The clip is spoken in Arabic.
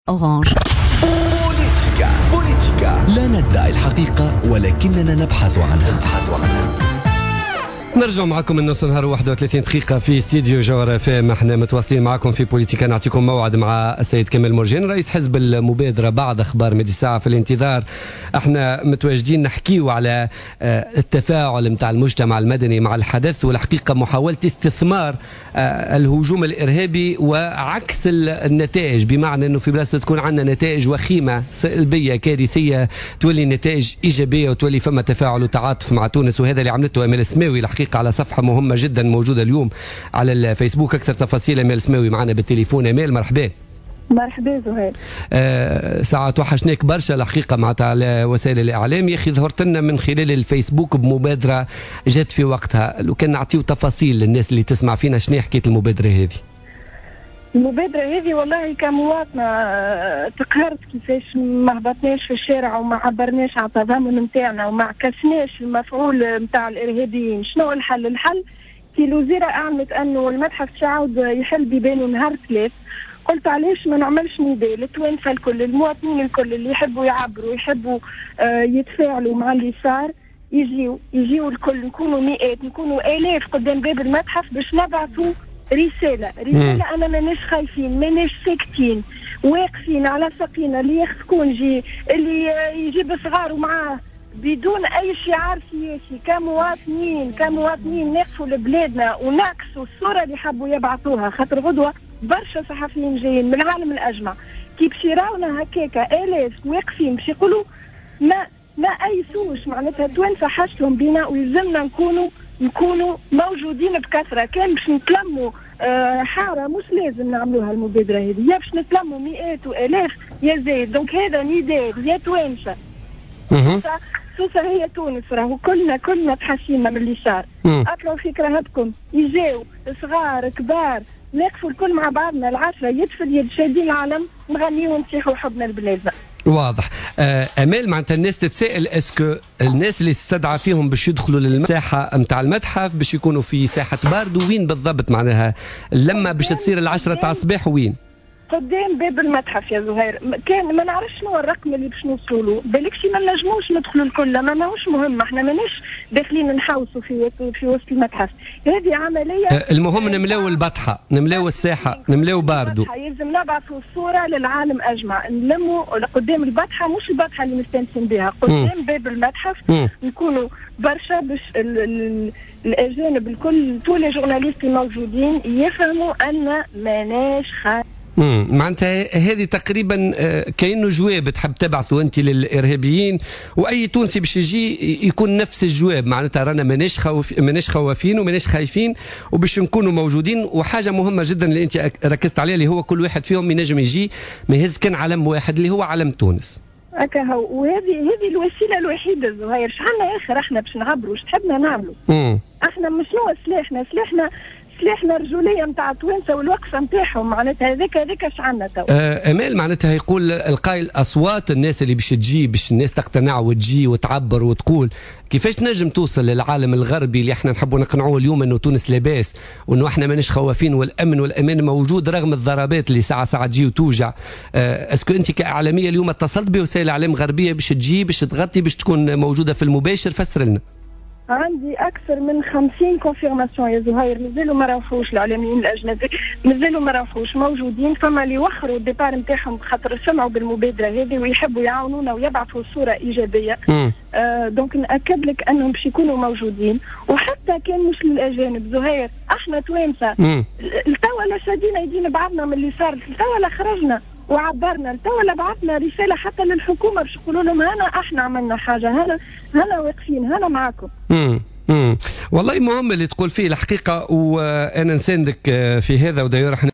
أورانج. بوليتيكا لا ندعي الحقيقة ولكننا نبحث عنها. نرجع معكم من نص نهار 31 دقيقة في استديو جوهر FM. احنا متواصلين معكم في بوليتيكا، نعطيكم موعد مع السيد كمال مرجان رئيس حزب المبادرة بعد أخبار مدي ساعة في الانتظار. احنا متواجدين نحكيو على التفاعل متاع المجتمع المدني مع الحدث، والحقيقة محاولة استثمار الهجوم الإرهابي وعكس النتائج، بمعنى أنه في بلاصة تكون عندنا نتائج وخيمة سلبية كارثية تولي نتائج إيجابية وتولي فما تفاعل وتعاطف مع تونس. وهذا اللي عملته أمال السماوي الحقيقة على صفحة مهمة جدا موجودة اليوم على الفيسبوك. أكثر تفاصيل أمال السماوي معنا بالتليفون. أمال مرحبا. مرحبا زهير. ساعات وحشناك برشا الحقيقة معناتها على وسائل الإعلام. يا أخي ظهرت لنا من خلال الفيسبوك بمبادرة جات في وقتها، لو كان نعطيو تفاصيل للناس اللي تسمع فينا شنو حكاية المبادرة هذه؟ المبادرة هذه والله كمواطنة تقهرت كيفاش ما هبطناش في الشارع وما عبرناش على التضامن نتاعنا وما عكسناش المفعول نتاع الإرهابيين. شنو الحل؟ الحل كي الوزيرة أعلنت أنه المتحف تعاود يحل بيبانه نهار 3، قلت علاش ما نعملش نداء للتوانسة الكل، المواطنين الكل اللي يحبوا يعبروا يحبوا يتفاعلوا مع اللي صار، يجيوا الكل، نكونوا مئات نكونوا آلاف قدام باب المتحف باش نبعثوا رسالة أنا ماناش خايفين ماناش ساكتين واقفين على ساقينا. اللي يخسكون اللي يجيب صغار معاه بدون أي شعار سياسي، كمواطنين نقفوا لبلادنا ونعكسوا الصورة اللي حبوا يبعثوها. خاطر غدوة برشا صحفيين جايين من العالم الأجمع كي باش يراونا هكاكا آلاف واقفين باش يقولوا ما أيسوش، معناتها توانسة حاجتهم بينا ويلزمنا نكونوا موجودين بكثرة. كان باش نتلموا حارة مش لازم نعملوها المبادرة هذه، يا باش نتلموا مئات وآلاف يا زايد. دونك هذا نداء يا توانسة. سوسة هي تونس، راهو كلنا تحسينا من اللي صار. أطلعوا في كرهبكم، يجاو صغار كبار نقفوا الكل مع بعضنا العشرة يد في اليد شادين العالم نغنيوا ونصيحوا حبنا لبلادنا. واضح. امال معناتها الناس تتساءل اسكو الناس اللي استدعى فيهم باش يدخلوا للساحه نتاع المتحف باش يكونوا في ساحه بارد، وين بالضبط معناها لما باش تصير العشرة تاع الصباح؟ وين؟ قدام باب المتحف يا زهير. كان ما نعرفش شنو الرقم اللي باش نوصلوا له، بالكش ما نجموش ندخلوا الكل، ما ماهوش مهم، احنا ماناش داخلين نحوسوا في وسط المتحف. هذه عمليه المهم نملاو البطحه، نملاو الساحه، نملاو باردو. يلزم نبعثوا الصوره للعالم اجمع، نلموا قدام البطحه، مش البطحه اللي مستانسين بها، قدام باب المتحف نكونوا برشا باش الاجانب الكل طول جورناليست الموجودين يفهموا ان ماناش معناتها هذه تقريبا كأنه جواب تحب تبعثه انت للارهابيين، واي تونسي باش يجي يكون نفس الجواب، معناتها رانا ماناش خوافين وماناش خايفين وباش نكونوا موجودين. وحاجه مهمه جدا اللي انت ركزت عليها اللي هو كل واحد فيهم ينجم يجي ما يهز كان علم واحد اللي هو علم تونس. هكا هو، وهذه الوسيله الوحيده زهير. شحالنا اخر احنا باش نعبروا اش تحبنا نعملوا؟ احنا مش شنو سلاحنا الرجوليه نتاع توانسه والوقفه نتاعهم، معناتها هذاك اش عندنا تو. امال معناتها يقول القائل اصوات الناس اللي باش تجي باش الناس تقتنع وتجي وتعبر وتقول كيفاش تنجم توصل للعالم الغربي اللي احنا نحبوا نقنعوه اليوم انه تونس لاباس وانه احنا ماناش خوافين والامن والامان موجود رغم الضربات اللي ساعه تجي وتوجع. اسكو انت كاعلاميه اليوم اتصلت بوسائل اعلام غربيه باش تجي باش تغطي باش تكون موجوده في المباشر؟ فسر لنا. عندي أكثر من 50 كونفيرماسيون يا زهير، مازالوا ما روحوش الإعلاميين الأجنبي، مازالوا ما روحوش موجودين. فما اللي وخروا الديبار نتاعهم خاطر سمعوا بالمبادرة هذه ويحبوا يعاونونا ويبعثوا صورة إيجابية. دونك نأكد لك أنهم باش يكونوا موجودين. وحتى كان مش للأجانب زهير، احنا توانسة التوا لا شادينا يدينا بعضنا من اللي صار، التوا لا خرجنا وعبرنا، التوا لا بعثنا رسالة حتى للحكومة باش يقولوا لهم هنا احنا عملنا حاجة، هنا واقفين، هنا معكم. والله مهم اللي تقول فيه الحقيقة، وأنا نساندك في هذا. وداير